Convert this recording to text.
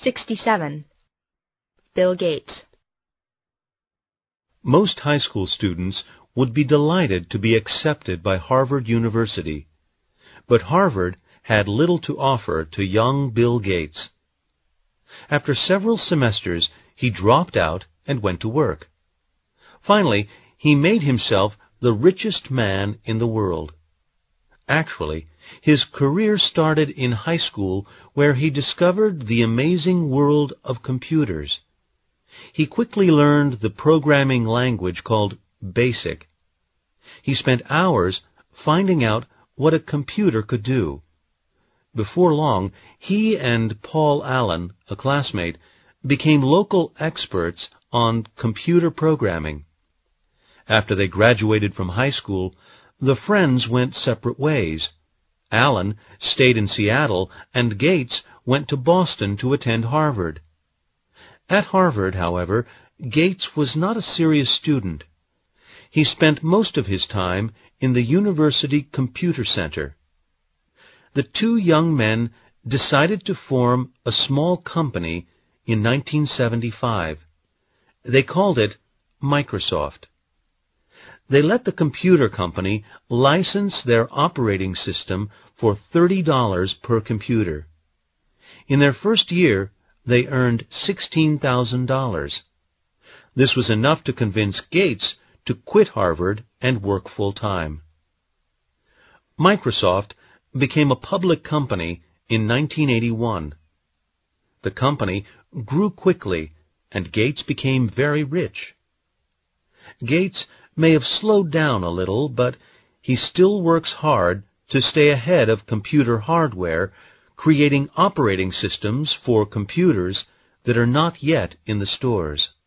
67. Bill Gates. Most high school students would be delighted to be accepted by Harvard University, but Harvard had little to offer to young Bill Gates. After several semesters, he dropped out and went to work. Finally, he made himself the richest man in the world. Actually, his career started in high school, where he discovered the amazing world of computers. He quickly learned the programming language called BASIC. He spent hours finding out what a computer could do. Before long, he and Paul Allen, a classmate, became local experts on computer programming. After they graduated from high school, the friends went separate ways. Allen stayed in Seattle, and Gates went to Boston to attend Harvard. At Harvard, however, Gates was not a serious student. He spent most of his time in the University Computer Center. The two young men decided to form a small company in 1975. They called it Microsoft. They let the computer company license their operating system for $30 per computer. In their first year, they earned $16,000. This was enough to convince Gates to quit Harvard and work full-time. Microsoft became a public company in 1981. The company grew quickly, and Gates became very rich. Gates may have slowed down a little, but he still works hard to stay ahead of computer hardware, creating operating systems for computers that are not yet in the stores.